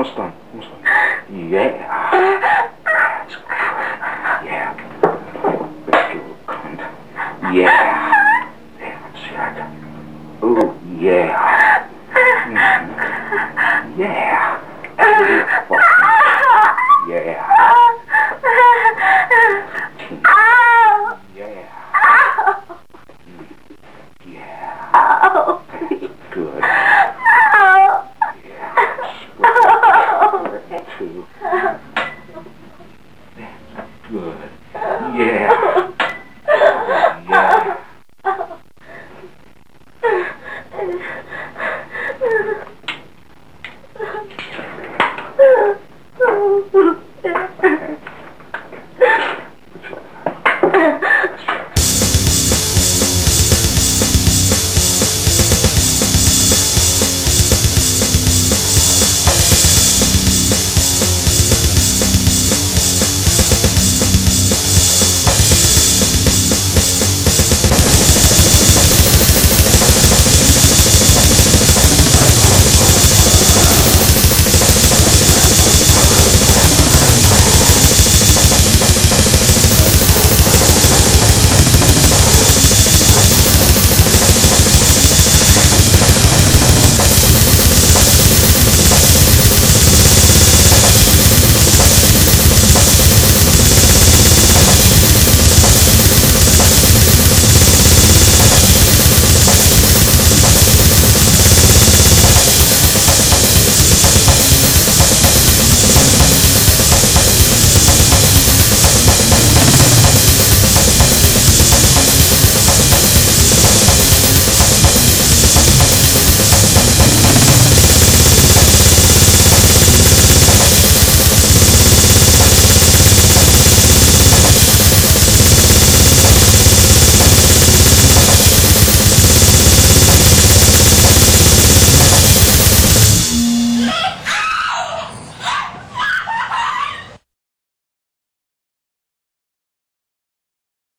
Almost done. Almost done. Yeah. That's good. Yeah. You little cunt. Yeah. That's it. Oh, yeah. Yeah. Yeah. Fucking. Yeah. Yeah. Yeah. Good. Yeah. Spread it too.